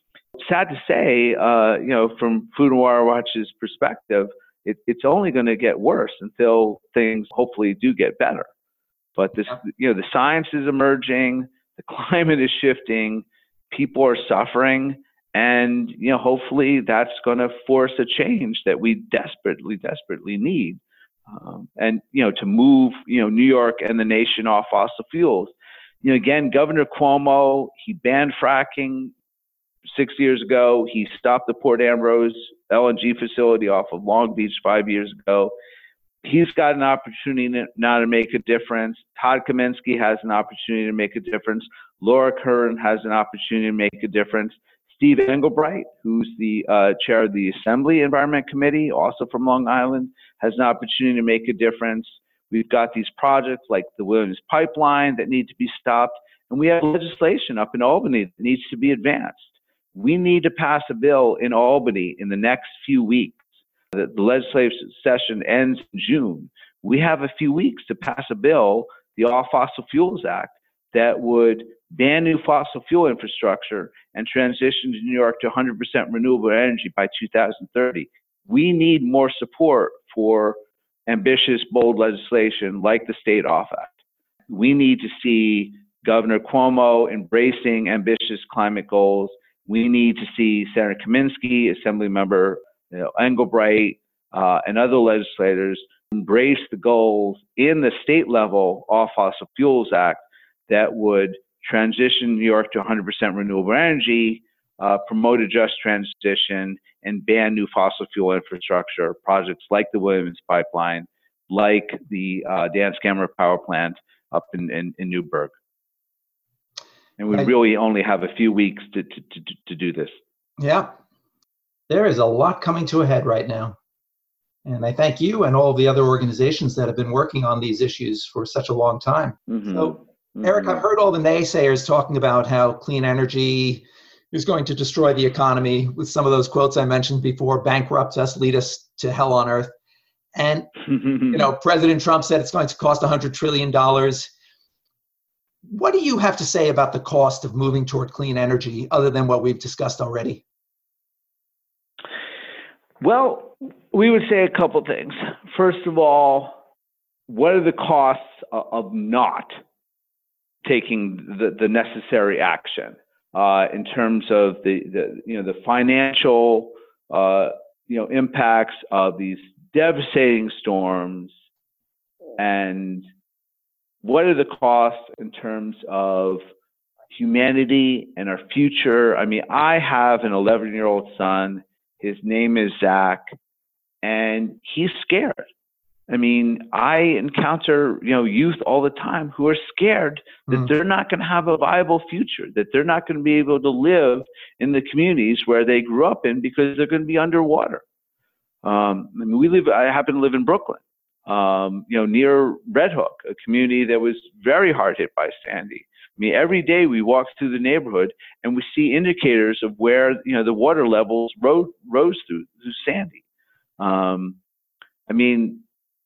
sad to say, uh, you know, from Food and Water Watch's perspective, it, it's only going to get worse until things hopefully do get better. But this, you know, the science is emerging, the climate is shifting, people are suffering, and, you know, hopefully that's going to force a change that we desperately, desperately need. Um, and, you know, to move, you know, New York and the nation off fossil fuels. You know, again, Governor Cuomo, he banned fracking six years ago. He stopped the Port Ambrose L N G facility off of Long Beach five years ago. He's got an opportunity now to make a difference. Todd Kaminsky has an opportunity to make a difference. Laura Curran has an opportunity to make a difference. Steve Englebright, who's the uh, chair of the Assembly Environment Committee, also from Long Island, has an opportunity to make a difference. We've got these projects like the Williams Pipeline that need to be stopped. And we have legislation up in Albany that needs to be advanced. We need to pass a bill in Albany in the next few weeks. The legislative session ends in June. We have a few weeks to pass a bill, the All Fossil Fuels Act, that would ban new fossil fuel infrastructure and transition New York to one hundred percent renewable energy by two thousand thirty. We need more support for ambitious, bold legislation like the State Off Act. We need to see Governor Cuomo embracing ambitious climate goals. We need to see Senator Kaminsky, Assembly Member you know, Englebright, uh, and other legislators embrace the goals in the state level All Fossil Fuels Act that would transition New York to one hundred percent renewable energy, uh, promote a just transition, and ban new fossil fuel infrastructure projects like the Williams Pipeline, like the uh, Dansk Power Plant up in, in, in Newburgh. And we Right. really only have a few weeks to, to, to, to do this. Yeah. There is a lot coming to a head right now. And I thank you and all the other organizations that have been working on these issues for such a long time. Mm-hmm. So, Mm-hmm. Eric, I've heard all the naysayers talking about how clean energy is going to destroy the economy with some of those quotes I mentioned before, bankrupt us, lead us to hell on earth. And, you know, President Trump said it's going to cost one hundred trillion dollars. What do you have to say about the cost of moving toward clean energy other than what we've discussed already? Well, we would say a couple things. First of all, what are the costs of not taking the, the necessary action uh, in terms of the, the you know the financial uh, you know impacts of these devastating storms, and what are the costs in terms of humanity and our future? I mean, I have an eleven-year-old son. His name is Zach, and he's scared. I mean, I encounter, you know, youth all the time who are scared that mm. they're not going to have a viable future, that they're not going to be able to live in the communities where they grew up in because they're going to be underwater. Um, I mean, we live, I happen to live in Brooklyn, um, you know, near Red Hook, a community that was very hard hit by Sandy. I mean, every day we walk through the neighborhood and we see indicators of where, you know, the water levels rose, rose through, through Sandy. Um, I mean,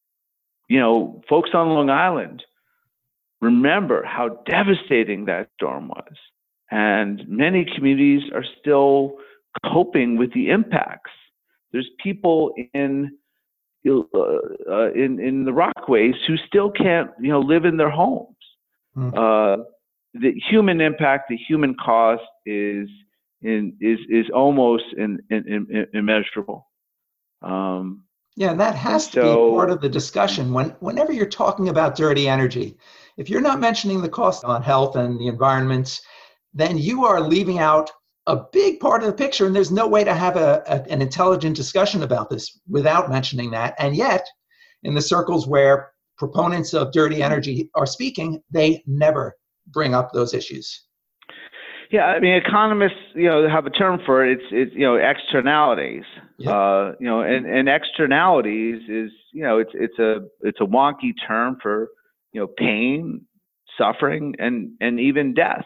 you know, folks on Long Island remember how devastating that storm was. And many communities are still coping with the impacts. There's people in uh, uh, in, in the Rockaways who still can't, you know, live in their homes. Mm. Uh, the human impact, the human cost is in, is is almost in, in, in, immeasurable. Um, Yeah, and that has to so, be part of the discussion. When, whenever you're talking about dirty energy, if you're not mentioning the cost on health and the environment, then you are leaving out a big part of the picture, and there's no way to have a, a, an intelligent discussion about this without mentioning that. And yet, in the circles where proponents of dirty energy are speaking, they never bring up those issues. Yeah, I mean, economists, you know, have a term for it. It's, it's you know, externalities. Yep. Uh, you know, and, and externalities is, you know, it's it's a it's a wonky term for, you know, pain, suffering, and and even death.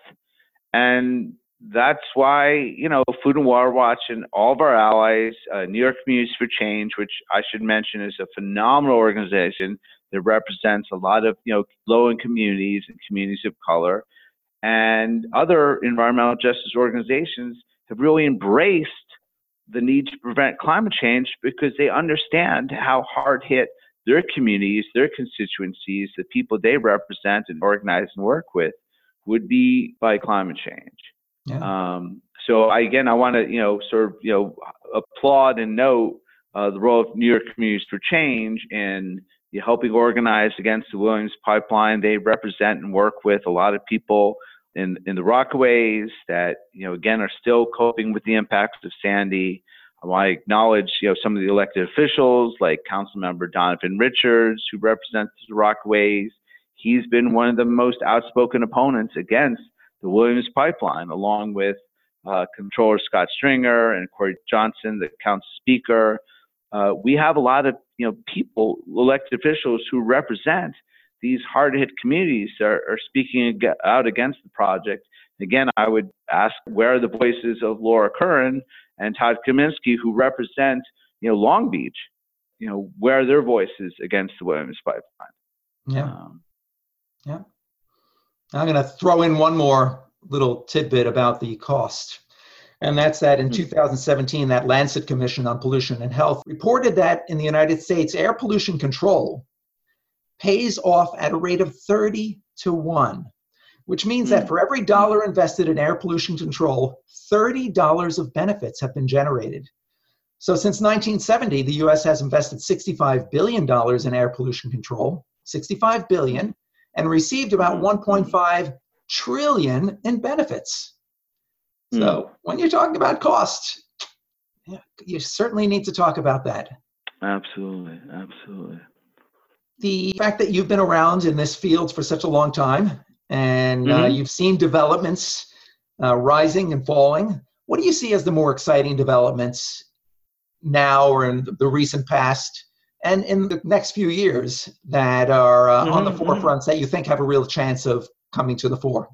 And that's why, you know, Food and Water Watch and all of our allies, uh, New York Communities for Change, which I should mention is a phenomenal organization that represents a lot of, you know, low-income communities and communities of color, and other environmental justice organizations have really embraced the need to prevent climate change because they understand how hard hit their communities, their constituencies, the people they represent and organize and work with would be by climate change. Yeah. Um, so I, again, I want to, you know, sort of, you know, applaud and note uh, the role of New York Communities for Change in you know, helping organize against the Williams Pipeline. They represent and work with a lot of people in, in the Rockaways that, you know, again, are still coping with the impacts of Sandy. I want to acknowledge, you know, some of the elected officials like Councilmember Donovan Richards, who represents the Rockaways. He's been one of the most outspoken opponents against the Williams Pipeline, along with uh, Controller Scott Stringer and Corey Johnson, the council speaker. Uh, we have a lot of, you know, people, elected officials who represent these hard-hit communities are, are speaking out against the project. Again, I would ask, where are the voices of Laura Curran and Todd Kaminsky, who represent, you know, Long Beach? You know, where are their voices against the Williams Pipeline? Yeah. Um, yeah. I'm going to throw in one more little tidbit about the cost. And that's that in two thousand seventeen, that Lancet Commission on Pollution and Health reported that in the United States, air pollution control pays off at a rate of thirty to one, which means that for every dollar invested in air pollution control, thirty dollars of benefits have been generated. So since nineteen seventy, the U S has invested sixty-five billion dollars in air pollution control, sixty-five billion dollars, and received about one point five trillion dollars in benefits. So mm. when you're talking about cost, yeah, you certainly need to talk about that. Absolutely, absolutely. The fact that you've been around in this field for such a long time, and mm-hmm. uh, you've seen developments uh, rising and falling, what do you see as the more exciting developments now or in the recent past and in the next few years that are uh, mm-hmm. on the forefronts that you think have a real chance of coming to the fore?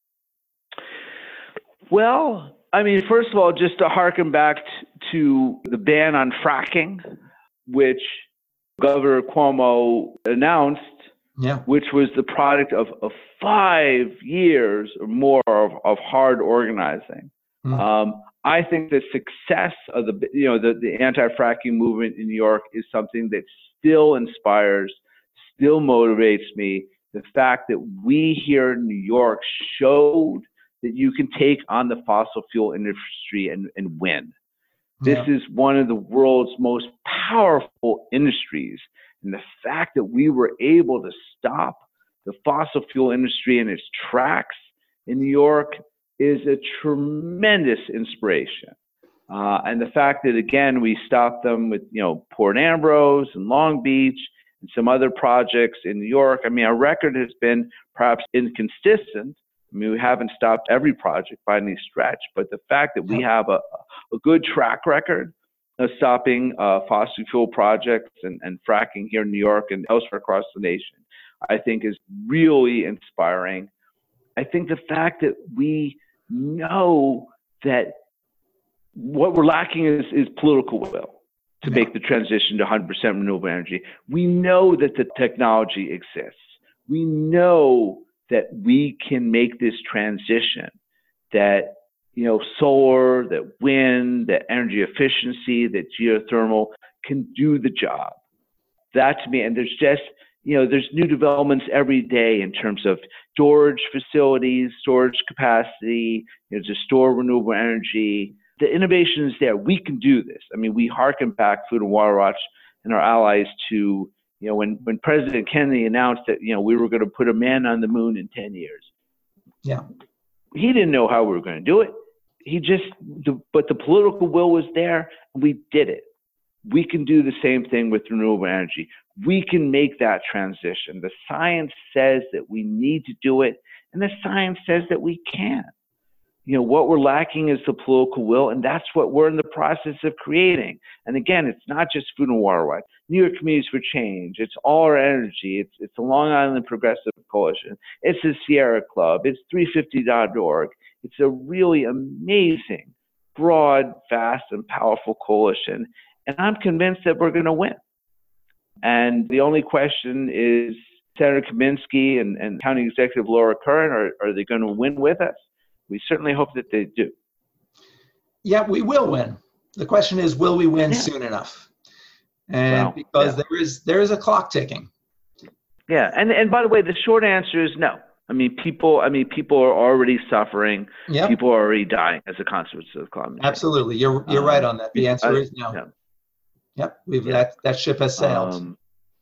Well, I mean, first of all, just to harken back t- to the ban on fracking, which Governor Cuomo announced, yeah. which was the product of, of five years or more of, of hard organizing. Mm. Um, I think the success of the, you know, the, the anti-fracking movement in New York is something that still inspires, still motivates me. The fact that we here in New York showed that you can take on the fossil fuel industry and, and win. This yeah. is one of the world's most powerful industries. And the fact that we were able to stop the fossil fuel industry in its tracks in New York is a tremendous inspiration. Uh, and the fact that, again, we stopped them with, you know, Port Ambrose and Long Beach and some other projects in New York. I mean, our record has been perhaps inconsistent. I mean, we haven't stopped every project by any stretch, but the fact that we have a, a good track record of stopping uh, fossil fuel projects and, and fracking here in New York and elsewhere across the nation, I think is really inspiring. I think the fact that we know that what we're lacking is, is political will to make the transition to one hundred percent renewable energy. We know that the technology exists. We know that we can make this transition, that, you know, solar, that wind, that energy efficiency, that geothermal can do the job. That to me, and there's just, you know, there's new developments every day in terms of storage facilities, storage capacity, you know, to store renewable energy. The innovation is there. We can do this. I mean, we harken back, Food and Water Watch and our allies, to, you know, when, when President Kennedy announced that, you know, we were going to put a man on the moon in ten years. Yeah. He didn't know how we were going to do it. He just, the, but the political will was there, and we did it. We can do the same thing with renewable energy. We can make that transition. The science says that we need to do it, and the science says that we can. You know, what we're lacking is the political will, and that's what we're in the process of creating. And again, it's not just Food and Water Watch, New York Communities for Change, it's All Our Energy, it's it's the Long Island Progressive Coalition, it's the Sierra Club, it's three fifty dot org. It's a really amazing, broad, vast, and powerful coalition. And I'm convinced that we're going to win. And the only question is, Senator Kaminsky and, and County Executive Laura Curran, are, are they going to win with us? We certainly hope that they do. Yeah, we will win. The question is, will we win yeah. soon enough? And well, because yeah. there is there is a clock ticking. Yeah, and and by the way, the short answer is no. I mean, people. I mean, people are already suffering. Yep. People are already dying as a consequence of climate change. Absolutely, you're you're um, right on that. The answer uh, is no. Yeah. Yep, we've yeah. that that ship has sailed. Um,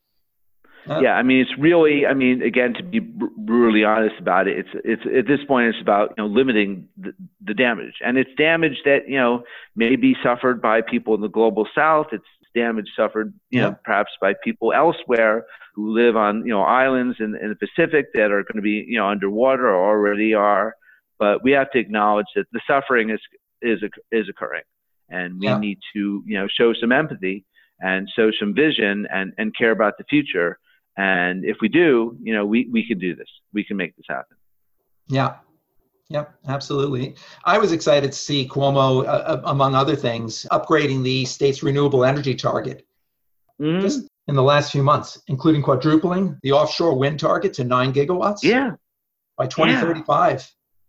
yep. Yeah, I mean, it's really. I mean, again, to be br- brutally honest about it, it's it's at this point, it's about, you know, limiting the, the damage, and it's damage that, you know, may be suffered by people in the global south. It's damage suffered, you yep. know, perhaps by people elsewhere who live on, you know, islands in, in the Pacific that are going to be, you know, underwater or already are. But we have to acknowledge that the suffering is is is occurring, and we yeah. need to, you know, show some empathy and show some vision and, and care about the future. And if we do, you know, we, we can do this. We can make this happen. Yeah. Yep, absolutely. I was excited to see Cuomo, uh, among other things, upgrading the state's renewable energy target mm-hmm. just in the last few months, including quadrupling the offshore wind target to nine gigawatts. Yeah. By twenty thirty-five. Yeah.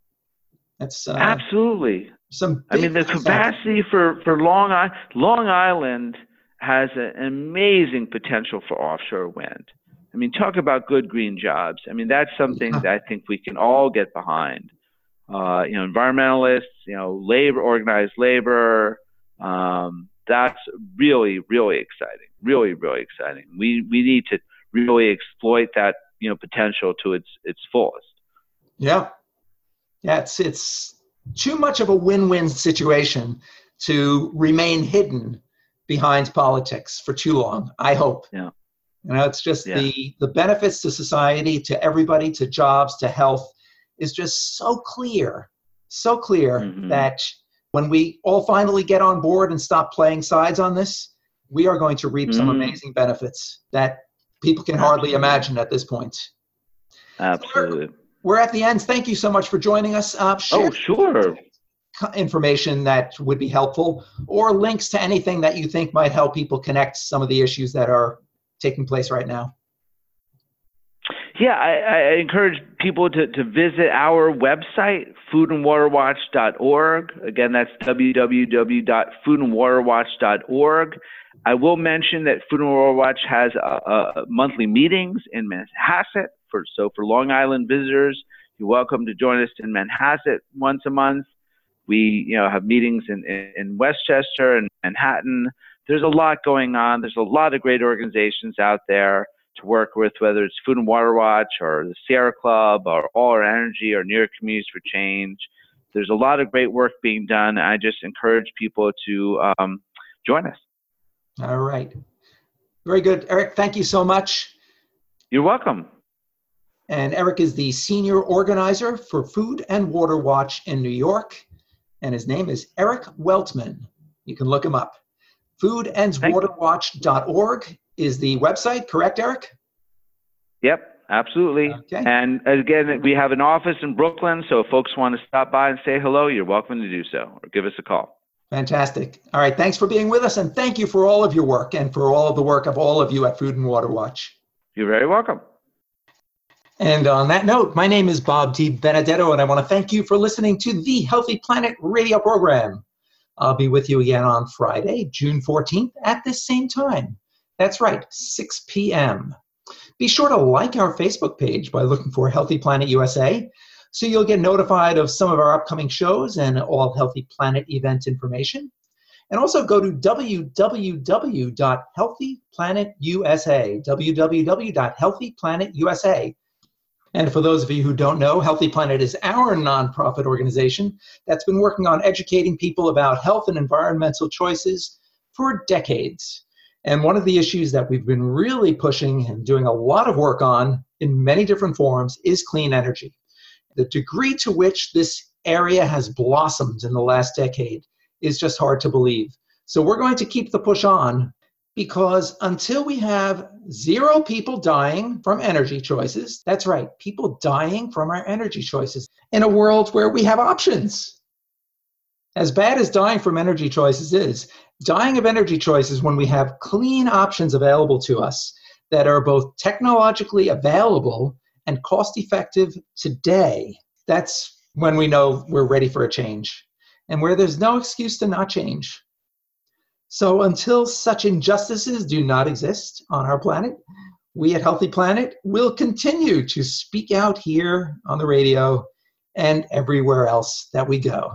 That's uh, absolutely. Some. I mean, the capacity for for Long Island, Long Island has a, an amazing potential for offshore wind. I mean, talk about good green jobs. I mean, that's something that I think we can all get behind. Uh, you know, environmentalists, you know, labor, organized labor, um, that's really, really exciting. Really, really exciting. We we need to really exploit that, you know, potential to its its fullest. Yeah. Yeah, it's it's too much of a win-win situation to remain hidden behind politics for too long, I hope. Yeah. You know, it's just Yeah. the, the benefits to society, to everybody, to jobs, to health is just so clear, so clear Mm-hmm. that when we all finally get on board and stop playing sides on this, we are going to reap some Mm-hmm. amazing benefits that people can hardly Absolutely. imagine at this point. Absolutely. So we're, we're at the end. Thank you so much for joining us. Uh, share Oh, sure. information that would be helpful, or links to anything that you think might help people connect some of the issues that are taking place right now. Yeah, I, I encourage people to, to visit our website, food and water watch dot org. Again, that's w w w dot food and water watch dot org. I will mention that Food and Water Watch has uh, uh, monthly meetings in Manhasset. For, so for Long Island visitors, you're welcome to join us in Manhasset once a month. We, you know, have meetings in, in, in Westchester and Manhattan. There's a lot going on. There's a lot of great organizations out there to work with, whether it's Food and Water Watch or the Sierra Club or All Our Energy or New York Communities for Change. There's a lot of great work being done. I just encourage people to um, join us. All right. Very good. Eric, thank you so much. You're welcome. And Eric is the senior organizer for Food and Water Watch in New York. And his name is Eric Weltman. You can look him up. food and water watch dot org is the website, correct, Eric? Yep, absolutely. Okay. And again, we have an office in Brooklyn, so if folks want to stop by and say hello, you're welcome to do so, or give us a call. Fantastic. All right, thanks for being with us, and thank you for all of your work and for all of the work of all of you at Food and Water Watch. You're very welcome. And on that note, my name is Bob D. Benedetto, and I want to thank you for listening to the Healthy Planet radio program. I'll be with you again on Friday, June fourteenth, at this same time. That's right, six p.m. Be sure to like our Facebook page by looking for Healthy Planet U S A, so you'll get notified of some of our upcoming shows and all Healthy Planet event information. And also go to w w w dot healthy planet u s a, w w w dot healthy planet u s a. And for those of you who don't know, Healthy Planet is our nonprofit organization that's been working on educating people about health and environmental choices for decades. And one of the issues that we've been really pushing and doing a lot of work on in many different forms is clean energy. The degree to which this area has blossomed in the last decade is just hard to believe. So we're going to keep the push on, because until we have zero people dying from energy choices, that's right, people dying from our energy choices, in a world where we have options. As bad as dying from energy choices is, dying of energy choices when we have clean options available to us that are both technologically available and cost-effective today, that's when we know we're ready for a change, and where there's no excuse to not change. So until such injustices do not exist on our planet, we at Healthy Planet will continue to speak out here on the radio and everywhere else that we go.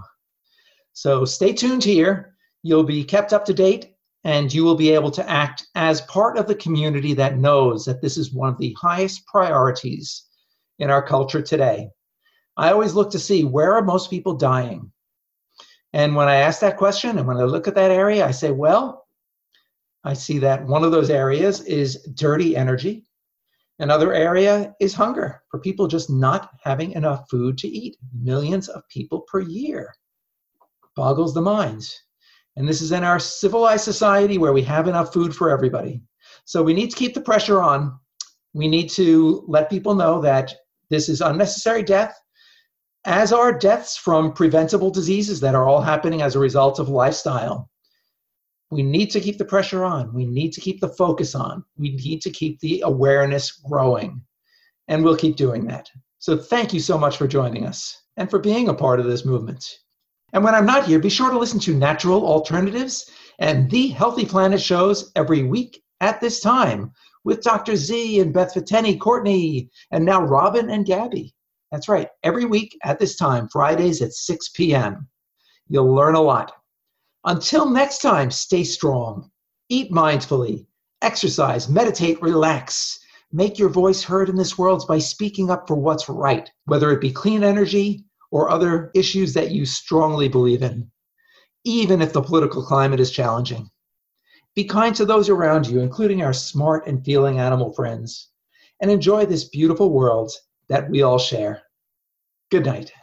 So stay tuned here. You'll be kept up to date, and you will be able to act as part of the community that knows that this is one of the highest priorities in our culture today. I always look to see, where are most people dying? And when I ask that question and when I look at that area, I say, well, I see that one of those areas is dirty energy. Another area is hunger, for people just not having enough food to eat. Millions of people per year. Boggles the mind. And this is in our civilized society where we have enough food for everybody. So we need to keep the pressure on. We need to let people know that this is unnecessary death, as are deaths from preventable diseases that are all happening as a result of lifestyle. We need to keep the pressure on. We need to keep the focus on. We need to keep the awareness growing. And we'll keep doing that. So thank you so much for joining us and for being a part of this movement. And when I'm not here, be sure to listen to Natural Alternatives and the Healthy Planet shows every week at this time with Doctor Z and Beth Fateni, Courtney, and now Robin and Gabby. That's right, every week at this time, Fridays at six p.m. You'll learn a lot. Until next time, stay strong, eat mindfully, exercise, meditate, relax. Make your voice heard in this world by speaking up for what's right, whether it be clean energy or other issues that you strongly believe in, even if the political climate is challenging. Be kind to those around you, including our smart and feeling animal friends, and enjoy this beautiful world that we all share. Good night.